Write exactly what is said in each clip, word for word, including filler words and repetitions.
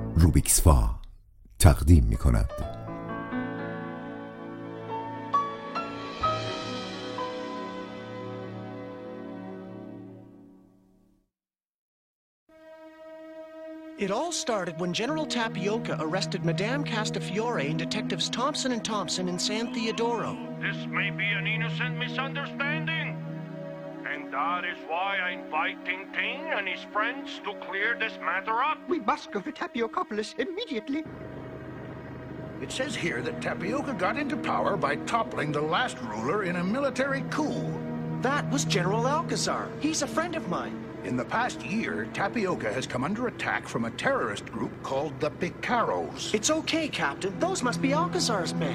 روبیکسفا تقدیم می کند. It all started when General Tapioca arrested Madame Castafiore and Detectives Thompson and Thompson in San Theodoro. This may be an innocent misunderstanding. And that is why I invite Ting Ting and his friends to clear this matter up. We must go to Tapiocapolis immediately. It says here that Tapioca got into power by toppling the last ruler in a military coup. That was General Alcazar. He's a friend of mine. In the past year, Tapioca has come under attack from a terrorist group called the Picaros. It's okay, Captain. Those must be Alcazar's men.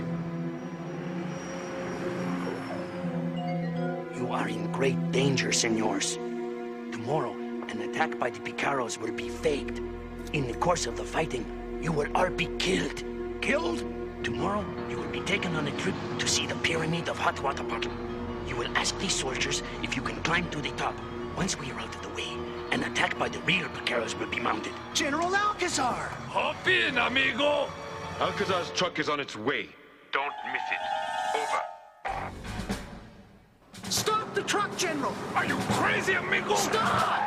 You are in great danger, senors. Tomorrow, an attack by the Picaros will be faked. In the course of the fighting, you will all be killed. Killed? Tomorrow, you will be taken on a trip to see the Pyramid of Hot Water Bottle. You will ask these soldiers if you can climb to the top. Once we are out of the way, an attack by the real Picaros will be mounted. General Alcazar! Hop in, amigo! Alcazar's truck is on its way. Don't miss it. Over. Stop the truck, General! Are you crazy, amigo? Stop!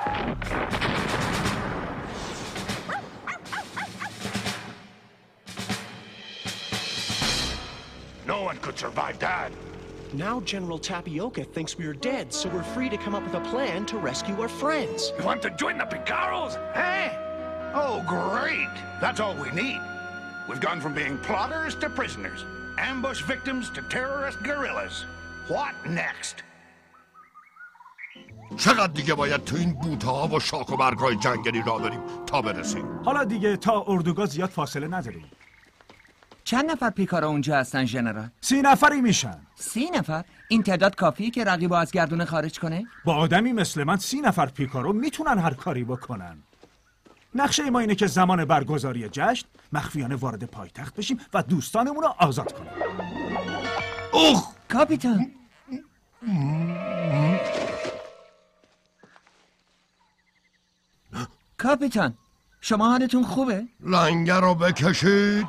No one could survive that. Now General Tapioca thinks we're dead, so we're free to come up with a plan to rescue our friends. You want to join the Picaros? Eh? Oh, great. That's all we need. We've gone from being plotters to prisoners, ambush victims to terrorist guerrillas. What next? چقدر دیگه باید تو این بوته‌ها و شاخ و برگ‌های جنگلی راه بریم تا برسیم؟ حالا دیگه تا اردوگاه زیاد فاصله نداریم. چند نفر پیکارا اونجا هستن ژنرال؟ سی نفری میشن. سی نفر؟ این تعداد کافیه که رقیبو از گردونه خارج کنه؟ با آدمی مثل من سی نفر پیکارو میتونن هر کاری بکنن. نقشه ما اینه که زمان برگزاری جشن مخفیانه وارد پایتخت بشیم و دوستانمون رو آزاد کنیم. اوه کاپیتان. کاپیتان شما حالتون خوبه؟ لنگر رو بکشید.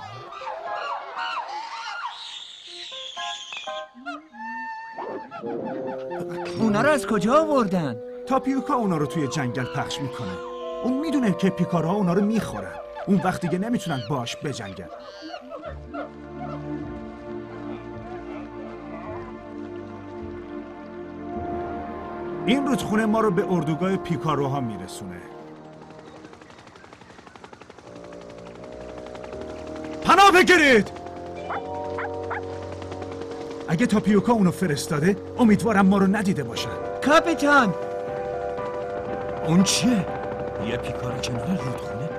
اونا رو از کجا آوردن؟ تاپیوکا اونا رو توی جنگل پخش میکنه. اون میدونه که پیکارها اونا رو میخورن. اون وقت دیگه نمیتونن باش بجنگن. این رودخونه ما رو به اردوگاه پیکاروها میرسونه. پناه بگیرید! اگه تاپیوکا اونو فرستاده امیدوارم ما رو ندیده باشن. کاپیتان اون چیه؟ یه پیکار کنار رودخونه؟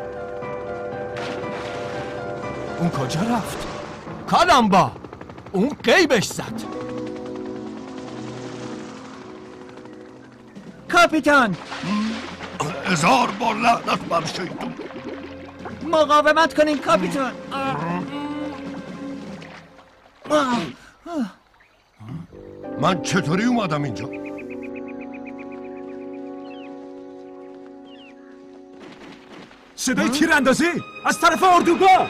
اون کجا رفت؟ کالامبا اون قیبش زد. کاپیتان هزار بار لعنت بر شیطون. مقاومت کنین کاپیتان. من چطوری اومدم اینجا؟ صدای تیراندازی از طرف اردوگاه.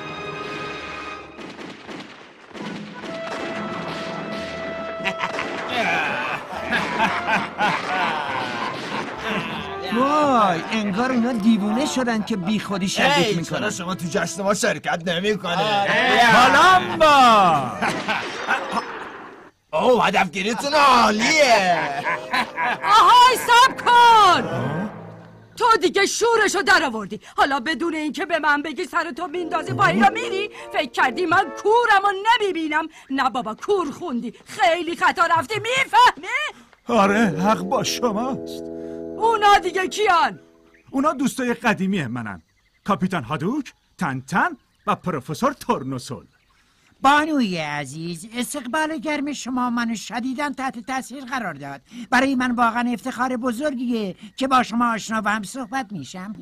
وای انگار اونا دیوونه شدن که بی خودی شلیک میکنن. چرا شما تو جشن ما شرکت نمیکنه؟ کالامبا اوه هدفگیریتون عالیه. آهای سب کن. تو دیگه شورشو در آوردی. حالا بدون اینکه به من بگی سر تو میندازی پایین را میری. فکر کردی من کورم و نمیبینم؟ نه بابا کور خوندی. خیلی خطا رفتی. میفهمی؟ آره حق با شماست. اونا دیگه کیان؟ اونا دوستای قدیمی منن. کاپیتان هادوک، تنتن و پروفسور تورنوسول. بانوی عزیز، استقبال گرم شما منو شدیداً تحت تاثیر قرار داد. برای من واقعا افتخار بزرگیه که با شما آشنا و هم صحبت میشم.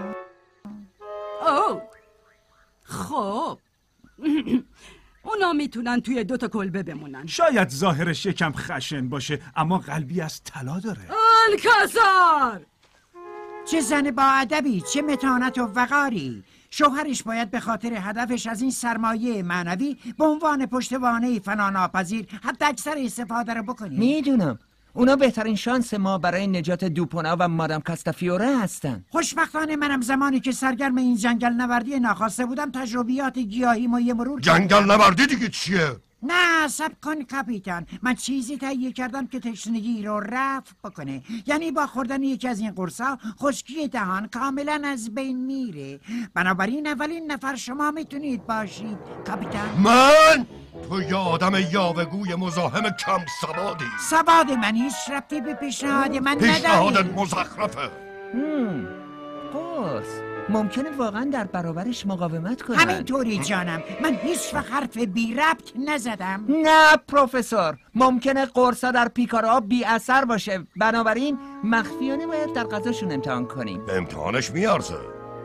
اوه خب اونا میتونن توی دوتا کلبه بمونن. شاید ظاهرش یکم خشن باشه اما قلبی از طلا داره. الکازار چه زن با ادبی، چه متانت و وقاری. شوهرش باید به خاطر هدفش از این سرمایه معنوی به عنوان پشتوانه فناناپذیر حتی اکثر استفاده رو بکنه. میدونم اونا بهترین شانس ما برای نجات دوپونا و مادام کاستافیوره هستن. خوشبختانه منم زمانی که سرگرم این جنگل نوردی ناخواسته بودم تجربیات گیاهی ما یه مرور جنگل نوردی دیگه چیه؟ نه صبر کن کاپیتان، من چیزی تهیه کردم که تشنگی رو رفع بکنه. یعنی با خوردن یکی از این قرصا خشکی دهان کاملا از بین میره. بنابراین اولین نفر شما میتونید باشید کاپیتان. من؟ تو یه آدم یاوه‌گوی مزاحم کم سوادی. سواد من هیچ ربطی به پیشنهاد من نداره. پیشنهادت مزخرفه. هم قرص ممکنه واقعا در برابرش مقاومت کنن. همینطوری جانم، من هیچ وقت حرف بی ربط نزدم. نه پروفسور، ممکنه قرصا در پیکارا بی اثر باشه، بنابراین مخفیانه باید در غذاشون امتحان کنیم. امتحانش میارزه.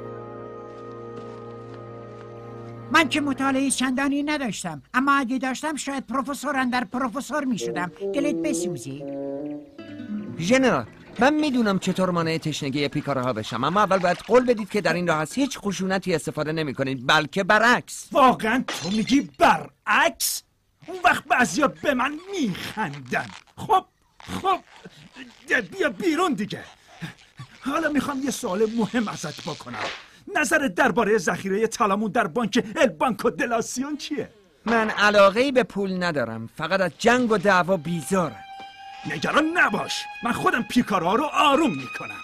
من که مطالعه چندانی نداشتم، اما اگه داشتم شاید پروفسور اندر پروفسور میشدم. دلت بسوزی. ژنرال، من میدونم چطور مانع تشنگی پیکارها بشم، اما اول باید قول بدید که در این راه از هیچ خشونتی استفاده نمی کنید، بلکه برعکس. واقعا تو میگی برعکس؟ اون وقت بعضیا به من میخندن. خب خب بیا بیرون دیگه. حالا میخوام یه سوال مهم ازت بکنم. نظرت درباره ذخیره طلامون در بانک ال بانکو دلاسیون چیه؟ من علاقه‌ای به پول ندارم، فقط از جنگ و دعوا بیزارم. نگران نباش، من خودم پیکارها رو آروم میکنم.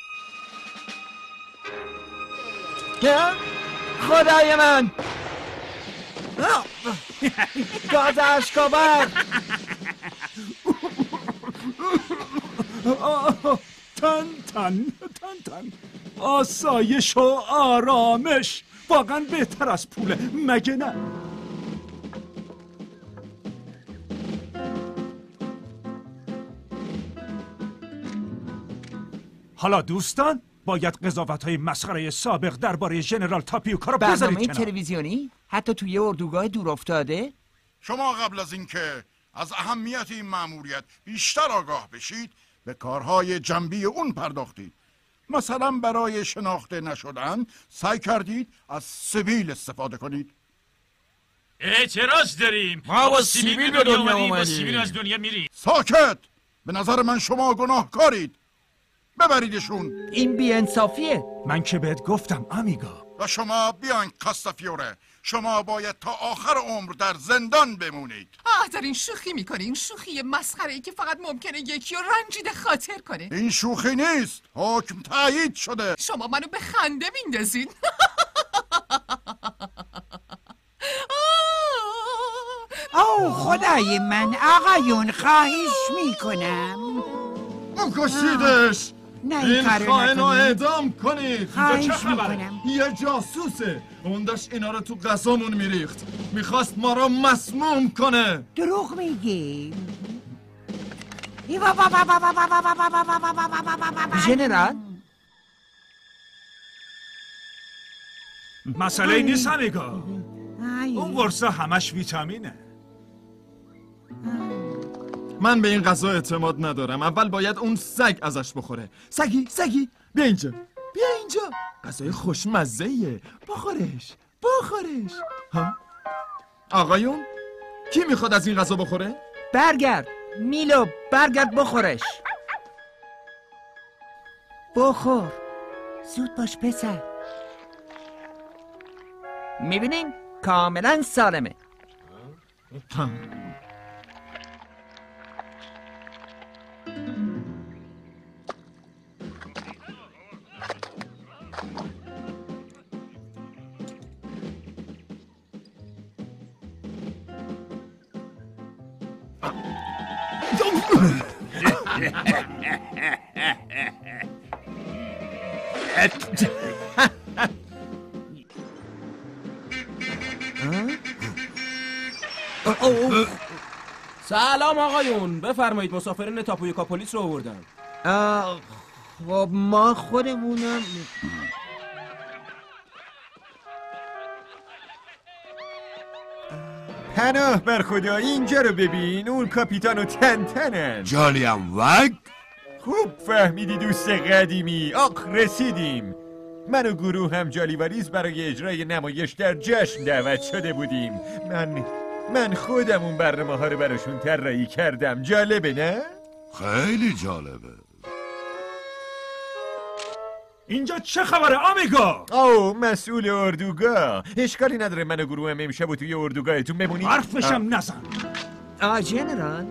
خدای من، گاز اشک‌آور. تن تن تن تن آسایش و آرامش واقعا بهتر از پوله، مگه نه؟ حالا دوستان باید قضاوت‌های مسخره سابق درباره ژنرال تاپیوکا رو بذارید برنامه کنار. تلویزیونی حتی توی اردوگاه دور افتاده. شما قبل از اینکه از اهمیت این مأموریت بیشتر آگاه بشید به کارهای جنبی اون پرداختید. مثلا برای شناخته نشدن سعی کردید از سبیل استفاده کنید. اعتراض داریم. ما با سیبیل به دنیا اومدیم، با سیبیل از دنیا میریم. ساکت! به نظر من شما گناهکارید. ببریدشون. این بی‌انصافیه. من که بهت گفتم آمیگا. و شما بیان کاستافیوره، شما باید تا آخر عمر در زندان بمونید. آه دارین شوخی میکنین، شوخی مسخره ای که فقط ممکنه یکی رو رنجیده خاطر کنه. این شوخی نیست، حکم تایید شده. شما منو به خنده میندازین. اوه خدای من، آقایون خواهش میکنم بکشیدش. نه این کارو خائن رو نکنید. اعدام کنید. خواهش اینجا چه خبره؟ میکنم. یه جاسوسه، اون داشت اینا رو تو غذامون میریخت، میخواست ما رو مسموم کنه. دروغ میگی. ژنرال، مسئله نیست آمیگا. اون قرصا همش ویتامینه. من به این غذا اعتماد ندارم. اول باید اون سگ ازش بخوره. سگی سگی بیا اینجا، بیا اینجا. غذای خوشمزه‌ایه، بخورش بخورش. ها آقایون، کی میخواد از این غذا بخوره؟ برگرد میلو، برگرد بخورش. بخور، زود باش پسر. میبینیم کاملا سالمه. ها. سلام آقایون، بفرمایید مسافرین تاپویوکا پلیس رو آوردن. خب ما خودمونم. پناه بر خدا، اینجا رو ببین، اون کاپیتان و تن تنن. جالیم وگ؟ خوب فهمیدی دوست قدیمی. آخ رسیدیم. من و گروه هم جالیواریز برای اجرای نمایش در جشن دعوت شده بودیم. من من خودم اون برنامه ها رو براشون طراحی کردم. جالبه نه؟ خیلی جالبه. اینجا چه خبره آمیگو؟ او مسئول اردوگاه. اشکالی نداره من و گروه هم امشب و توی اردوگاهتون بمونیم؟ حرفشم نزن. آه جنرال،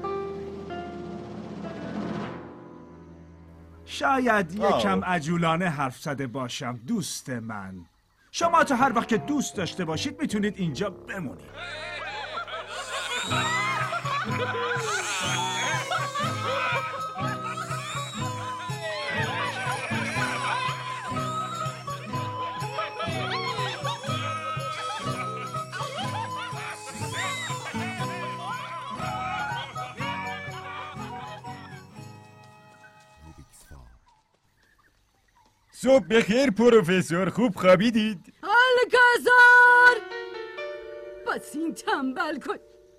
شاید یکم عجولانه حرف زده باشم دوست من. شما تا هر وقت که دوست داشته باشید میتونید اینجا بمونید. صبح بخیر پروفسور، خوب خوابیدید؟ الکازار بس این تنبل کن.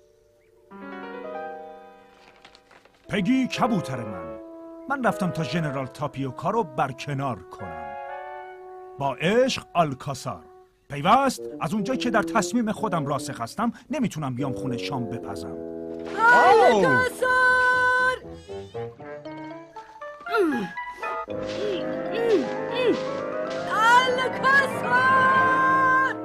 پگی کبوتر من، من رفتم تا ژنرال تاپیوکا رو برکنار کنم. با عشق آلکاسار. پیوست از اونجایی که در تصمیم خودم راسخ هستم نمیتونم بیام خونه شام بپزم. آلکاسار الکاسار.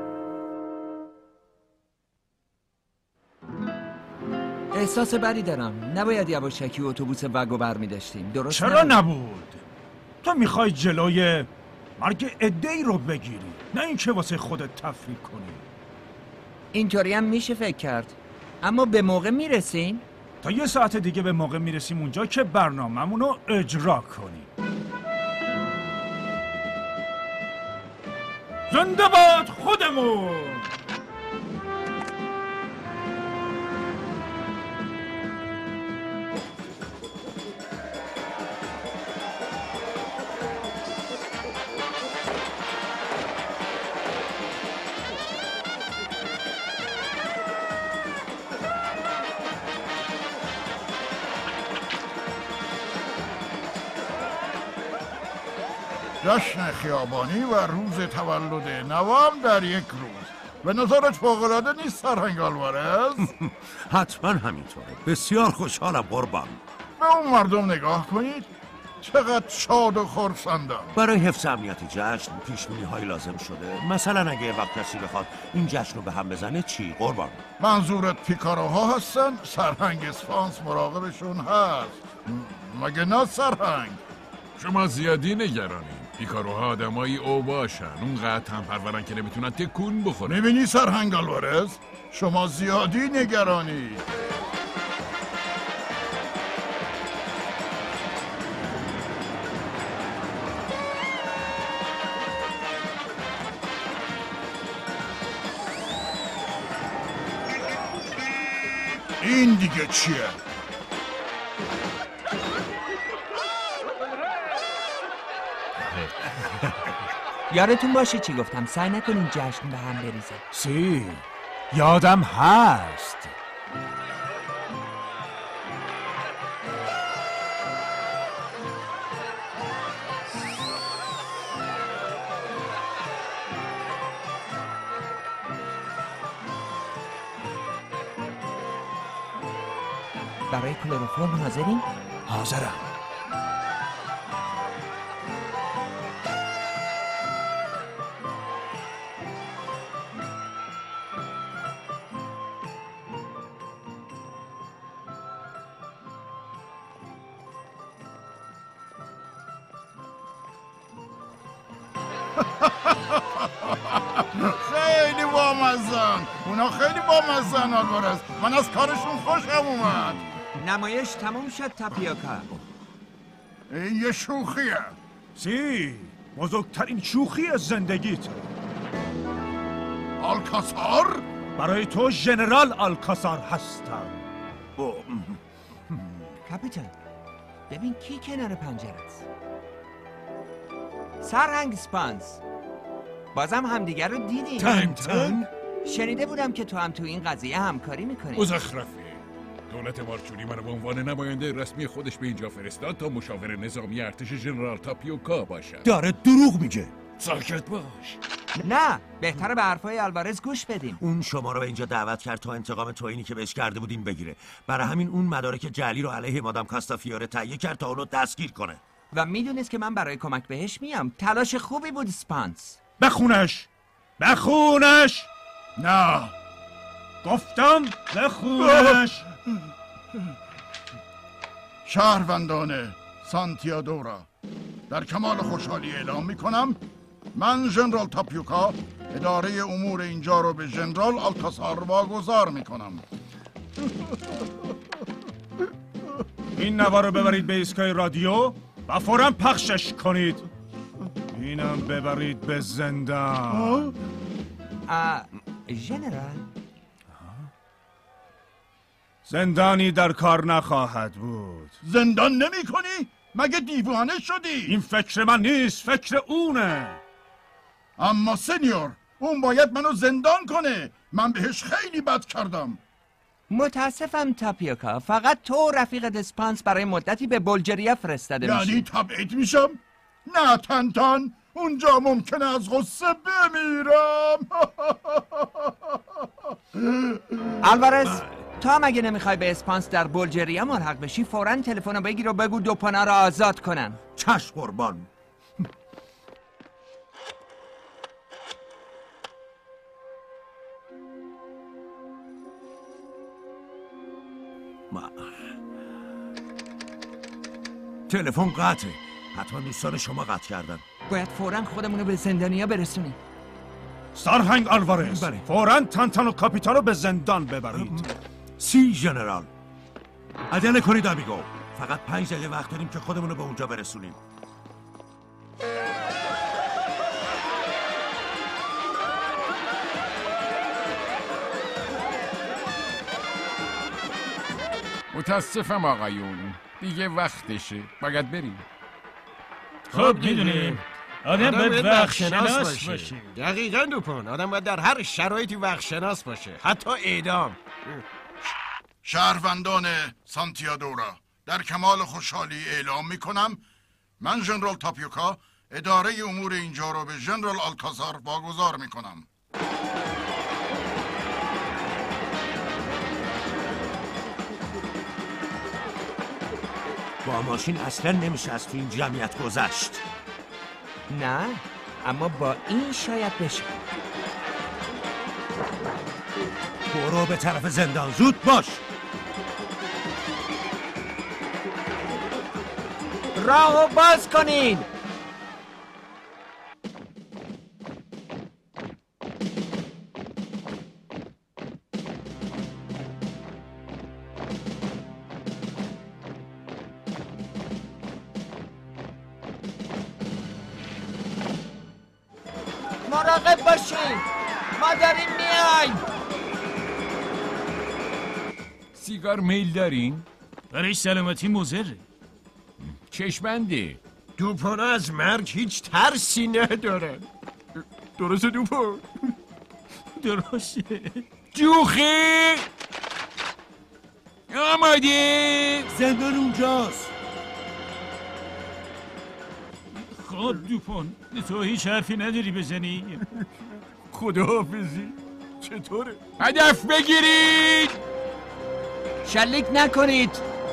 احساس بدی دارم. نباید یواشکی اتوبوس وگو برمی داشتیم. درست چرا نبود؟ تو میخوای جلوی مرگ عده‌ای رو بگیری، نه اینکه واسه خودت تفریح کنی. اینطوری هم میشه فکر کرد. اما به موقع میرسیم؟ تا یه ساعت دیگه به موقع میرسیم اونجا که برنامه‌مون رو اجرا کنیم. زنده باد خودمون. جشن خیابانی و روز تولد نوام در یک روز. به نظرت فوق‌العاده نیست سرهنگ آلوارز؟ حتما همینطوره. بسیار خوشحالم قربان. به اون مردم نگاه کنید، چقدر شاد و خرسندن. برای حفظ امنیت جشن پیش‌بینی های لازم شده. مثلا اگه وقت کسی بخواد این جشن رو به هم بزنه چی قربان؟ منظورت پیکاروها هستن؟ سرهنگ اسفانس مراقبشون هست. مگه نه سرهنگ؟ شما زیادی نگرانین. پیکاروها آدمایی اوباشن، اونقدر هم پرورن که نمیتونن تکون بخورن. میبینی سرهنگ آلوارز؟ شما زیادی نگرانی. این دیگه چیه؟ یادتون باشه چی گفتم، سعی نکنین جشن به هم بریزه. سی یادم هست. برای کلروفرم حاضرین؟ حاضرم. خیلی بامزن، اونا خیلی بامزن آلوارز. من از کارشون خوشم اومد. نمایش تموم شد تاپیوکا. این یه شوخیه. سی بزرگترین شوخی زندگیت. آلکاسار؟ برای تو ژنرال آلکاسار هستم. کاپیتان ببین کی کنار پنجره است. سرهنگ سپانس، بازم همدیگر رو دیدیم. تن تن؟ شنیده بودم که تو هم تو این قضیه همکاری میکنی. مزخرفی. دولت مارچوری منو به عنوان نماینده رسمی خودش به اینجا فرستاد تا مشاور نظامی ارتش ژنرال تاپیوکا باشم. داره دروغ میگه. ساکت باش. نه بهتره به حرفای الوارز گوش بدیم. اون شما رو به اینجا دعوت کرد تا انتقام توهینی که بهش کرده بودین بگیره. برای همین اون مدارک جعلی رو علیه مادام کاستافیوره تهیه کرد تا اونو دستگیر کنه. و میدونست که من برای کمک بهش میام. تلاش خوبی بود اسپانس. بخونش بخونش. نه گفتم بخونش. شهروندان سانتیادورا، در کمال خوشحالی اعلام میکنم من ژنرال تاپیوکا اداره امور اینجا رو به ژنرال آلکاسار واگذار میکنم. این نوار رو ببرید به ایستگاه رادیو و فوراً پخشش کنید. اینم ببرید به زندان. ژنرال زندانی در کار نخواهد بود. زندان نمی کنی؟ مگه دیوانه شدی؟ این فکر من نیست، فکر اونه. اما سنیور اون باید منو زندان کنه. من بهش خیلی بد کردم. متاسفم تاپیوکا، فقط تو رفیق اسپانس برای مدتی به بلجریا فرستاده میشی. یعنی تبعید میشم؟ نه تنتان، اونجا ممکنه از غصه بمیرم. الوارز تو هم اگه نمیخوای به اسپانس در بلجریا ملحق بشی فوراً تلفن رو بگیر و بگو دوپانا رو آزاد کنن. چشم قربان. ما تلفن قطعه. حتما دوستان شما قطع کردن. باید فوراً خودمون رو به زندانیا برسونیم. سرهنگ آلوارز فوراً تانتان و کاپیتان رو به زندان ببرید. سی ژنرال. عجله کنید آمیگو. فقط پنج دقیقه وقت داریم که خودمون رو به اونجا برسونیم. متاسفم آقایون، دیگه وقتشه، باید بریم. خب میدونیم آدم باید وقت شناس باشه. دقیقاً دوپون، آدم باید در هر شرایطی وقت شناس باشه، حتی اعدام. شهروندان سانتیادورا، در کمال خوشحالی اعلام میکنم من ژنرال تاپیوکا اداره امور اینجا رو به ژنرال آلکازار واگذار میکنم. با ماشین اصلا نمیشه از تو این جمعیت گذشت. نه اما با این شاید بشه. برو به طرف زندان، زود باش. راهو باز کنین. مراقب باشین، ما داریم میایم. سیگار میل دارین؟ برای سلامتی مضره. چشمنده. دوپانا از مرگ هیچ ترسی ندارن. درسته دوپان؟ درسته. جوخی آماده. زندان اونجاست. خب دوپان، تو هیچ حرفی نداری بزنی؟ خداحافظی. چطوره؟ هدف بگیرید. شلیک نکنید.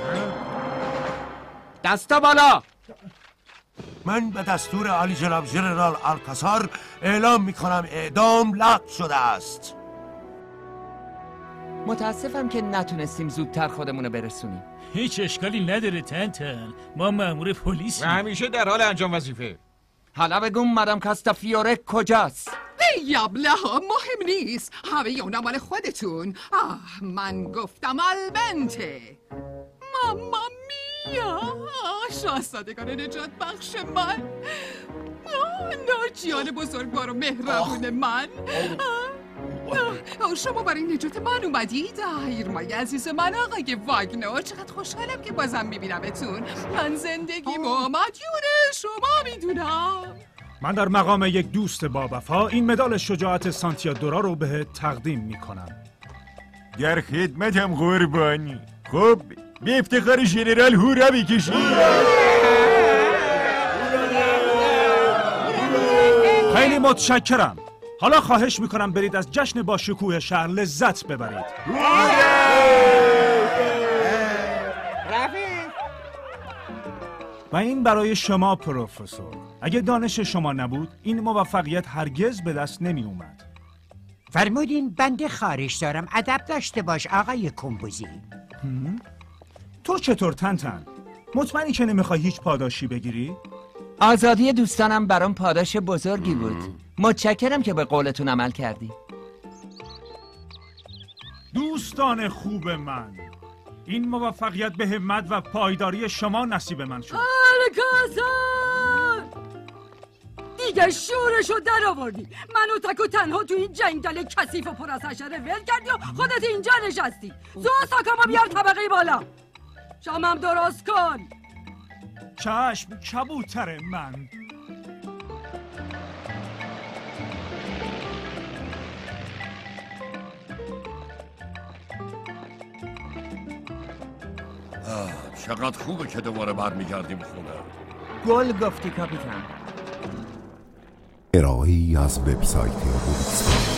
دستا بالا. من به دستور عالی جناب ژنرال آلکاسار اعلام میکنم اعدام لغو شده است. متاسفم که نتونستیم زودتر خودمونو برسونیم. هیچ اشکالی نداره تنتن، ما مأمور پلیسیم و همیشه در حال انجام وظیفه. حالا بگم مادام کاستافیوره کجاست؟ یبله ها مهم نیست، همه اونا مال خودتون. آه من گفتم البنته. ماما میا، شاهزادگان نجات بخش من، ناجیان بزرگوار و مهربون من. آه شما برای نجات من اومدید؟ ایرمای عزیز من آقای واگنر، چقدر خوشحالم که بازم میبینمتون. من زندگیمو مدیون شما میدونم. من در مقام یک دوست با وفا این مدال شجاعت سانتیادورا رو بهت تقدیم میکنم. در خدمتم قربانی. خب به افتخار ژنرال هورا بکشید. خیلی متشکرم. حالا خواهش میکنم برید از جشن با شکوه شهر لذت ببرید. و این برای شما پروفسور. اگه دانش شما نبود این موفقیت هرگز به دست نمی اومد. فرمودین بنده خارش دارم، ادب داشته باش آقای کمبوزی. تو چطور تنتن؟ مطمئنی که نمیخوای هیچ پاداشی بگیری؟ آزادی دوستانم برام پاداش بزرگی بود. متشکرم که به قولتون عمل کردی. دوستان خوب من، این موفقیت به همت و پایداری شما نصیب من شد. الکازار دیگه شورشو در آوردی. منو تک و تنها تو این جنگل کثیف و پر از حشره ول کردی و خودت اینجا نشستی. زو ساکامو بیار طبقه بالا. شامم درست کن. چشم کبوتر من. چقدر خوبه که دوباره برمیگردیم خونه. گل گفتی کاپیتان. ارائه‌ای از وبسایت بوریسپا.